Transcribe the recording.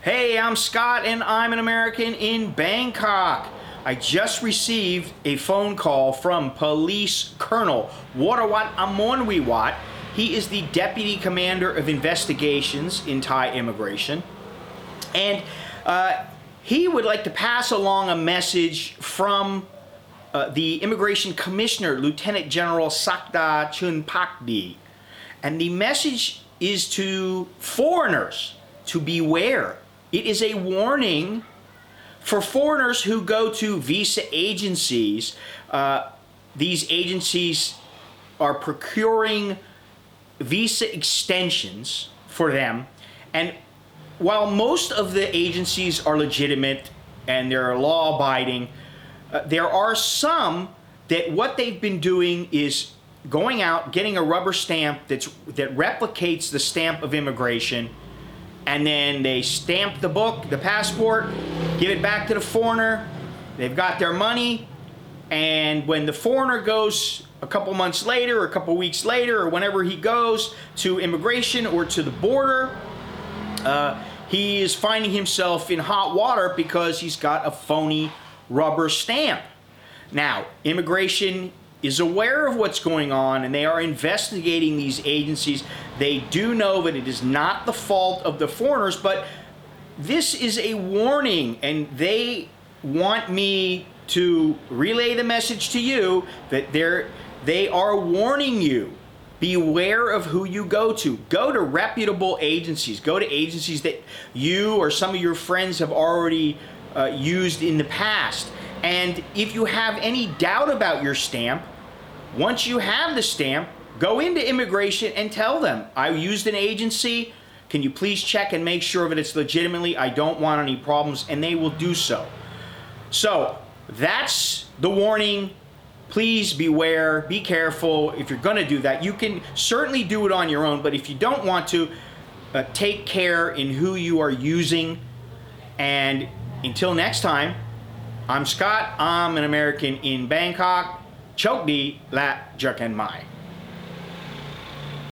Hey, I'm Scott and I'm an American in Bangkok. I just received a phone call from Police Colonel Warawat Amonwiwat. He is the Deputy Commander of Investigations in Thai Immigration. And he would like to pass along a message from the Immigration Commissioner, Lieutenant General Sakda Chunpakdi. And the message is to foreigners to beware. It is a warning for foreigners who go to visa agencies. These agencies are procuring visa extensions for them. And while most of the agencies are legitimate and they're law-abiding, there are some that what they've been doing is going out, getting a rubber stamp that replicates the stamp of immigration, and then they stamp the book, the passport, give it back to the foreigner. They've got their money, and when the foreigner goes a couple months later or a couple weeks later or whenever he goes to immigration or to the border, he is finding himself in hot water because he's got a phony rubber stamp. Now, immigration is aware of what's going on and they are investigating these agencies. They do know that it is not the fault of the foreigners, but this is a warning, and they want me to relay the message to you that they are warning you. Beware of who you go to. Go to reputable agencies. Go to agencies that you or some of your friends have already used in the past. And if you have any doubt about your stamp, once you have the stamp, go into immigration and tell them, I used an agency. Can you please check and make sure that it's legitimately? I don't want any problems, and they will do so. So that's the warning. Please beware, be careful. If you're going to do that, you can certainly do it on your own, but if you don't want to, take care in who you are using. And until next time, I'm Scott. I'm an American in Bangkok. Chok di la Jerk and Mai.